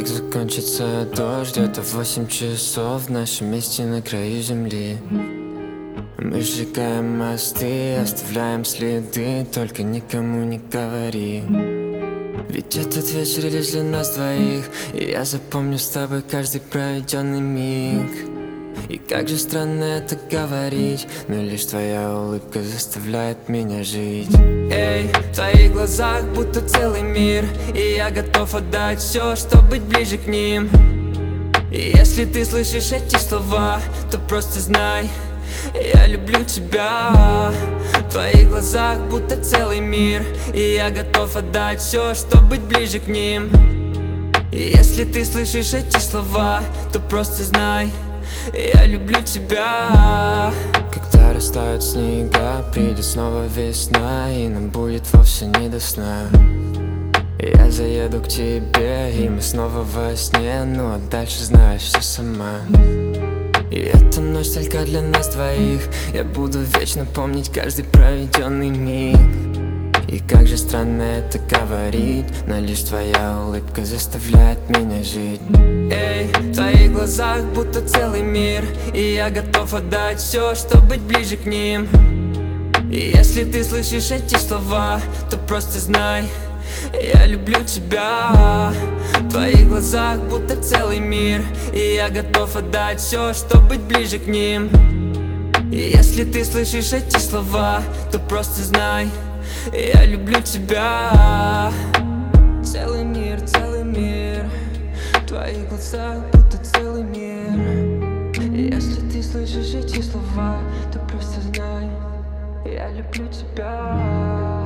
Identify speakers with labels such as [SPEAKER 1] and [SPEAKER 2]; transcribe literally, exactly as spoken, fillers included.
[SPEAKER 1] Как закончится дождь, где-то в восемь часов в нашем месте на краю земли. Мы сжигаем мосты, оставляем следы, только никому не говори. Ведь этот вечер лишь для нас двоих, и я запомню с тобой каждый проведенный миг. И как же странно это говорить, но лишь твоя улыбка заставляет меня жить. Эй, в твоих глазах будто целый мир, и я готов отдать все, чтобы быть ближе к ним. И если ты слышишь эти слова, то просто знай, я люблю тебя. В твоих глазах будто целый мир, и я готов отдать все, чтобы быть ближе к ним. И если ты слышишь эти слова, то просто знай, я люблю тебя. Когда растают снега, придет снова весна, и нам будет вовсе не до сна. Я заеду к тебе, и мы снова во сне, ну а дальше знаешь все сама. И эта ночь только для нас двоих, я буду вечно помнить каждый проведенный миг. И как же странно это говорить, но лишь твоя улыбка заставляет меня жить. Эй, в твоих глазах будто целый мир, и я готов отдать все, чтобы быть ближе к ним. И если ты слышишь эти слова, то просто знай, я люблю тебя. В твоих глазах будто целый мир, и я готов отдать все, чтобы быть ближе к ним. И если ты слышишь эти слова, то просто знай, я люблю тебя. Целый мир, целый мир, в твоих глазах будто целый мир. И если ты слышишь эти слова, то просто знай, я люблю тебя.